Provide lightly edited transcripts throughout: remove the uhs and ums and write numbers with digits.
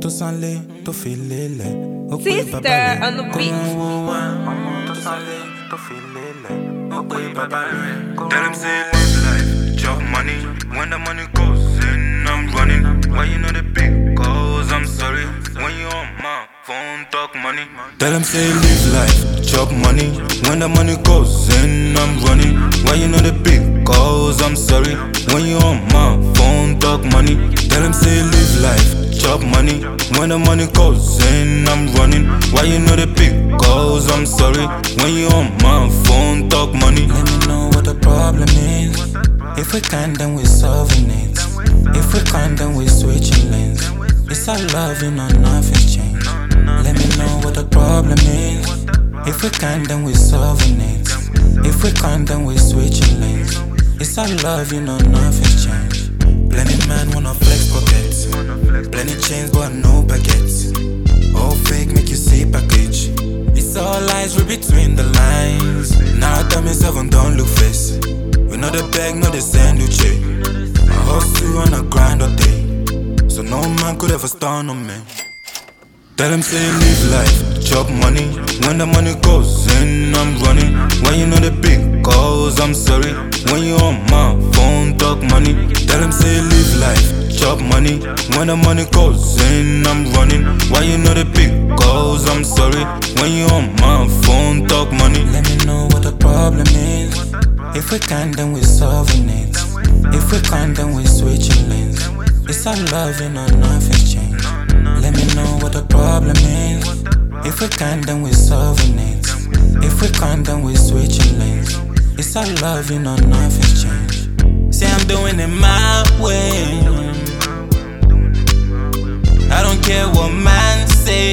tó sánlé tó fi lélẹ̀. Ó pé Sister bàbá rẹ̀ on the kó beat. rán owó wá. Ọmọ tó sánlé tó fi lélẹ̀. Ó pé bàbá rẹ̀ kó Tell rán them owó say wá. live life, chop money. When the money goes in, I'm running. Why you know the big calls? I'm sorry. When you on my phone, talk money. Tell them say live life, chop money. When the money goes in, I'm running. Why you know the big calls? I'm sorry. When you on my phone, talk money. Tell them say live life, chop money. When the money goes in, I'm running. Why you know the big calls? I'm sorry. When you on my phone, talk money. Let me know what the problem is. If we can, then we're solving it. If we can't, then we're switching lanes. It's our love, you know, nothing's changed. Let me know what the problem is. If we can, then we're solving it. If we can't, then we're switching lanes. It's our love, you know, nothing's changed. Plenty man wanna flex pockets. Plenty chains, but no baguettes. All fake, make you see package. It's all lies, read between the lines. Now I tell myself I'm don't look face. We know the bag, know the sandwich. I hustle on a grind all day, so no man could ever stun on me. Tell them say live life, chop money. When the money goes in, I'm running. When you know the big calls, I'm sorry. When you on my phone, talk money. Tell them say live life, chop money. When the money goes in, I'm running. Why you know the big calls, I'm sorry. When you on my phone, talk money. Let me know what the problem is. If we can, then we're solving it. If we can't, then we're switching lanes. It's our love, you know, nothing's changed. Let me know what the problem is. If we can, then we're solving it. If we can't, then we're switching lanes. It's our love, you know, nothing's changed. Say I'm doing it my way. I don't care what man say.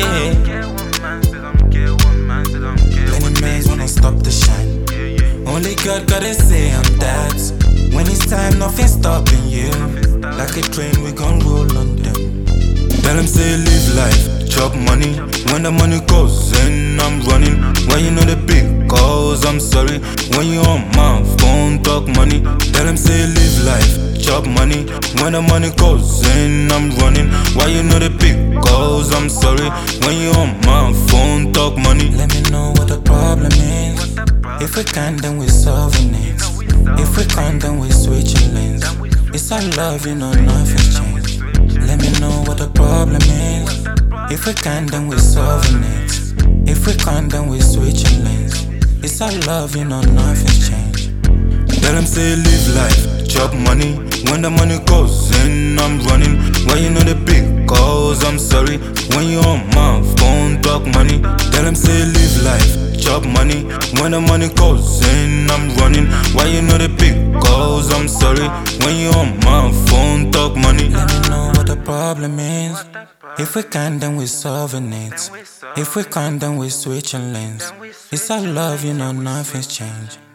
Plenty men wanna stop the shine. Only God gotta say I'm that. When it's time, nothing's stopping you. Like a train, we gon' roll on them. Tell them say live life, chop money. When the money goes in, I'm running. When you know the big calls, I'm sorry. When you on my phone, talk money. Tell them say live life, chop money. When the money goes in, I'm running. Why you know the big calls, I'm sorry. When you on my phone, talk money. Let me know what the problem is. If we can, then we're solving it. If we can't, then we're switching lanes. It's our love, you know, nothing's changed. Let me know what the problem is. If we can, then we're solving it. If we can't, then we're switching lanes. It's our love, you know, nothing's changed. Tell them say live life, chop money. When the money goes in, I'm running. When you know the big calls, I'm sorry. When you on my phone, talk money. Tell them say live life, chop money. When the money goes in, I'm running. Why you know the big calls, I'm sorry. When you on my phone, talk money. Let me know what the problem is. If we can, then we're solving it. If we can't, then we're switching lanes. It's our love, you know, nothing's changed.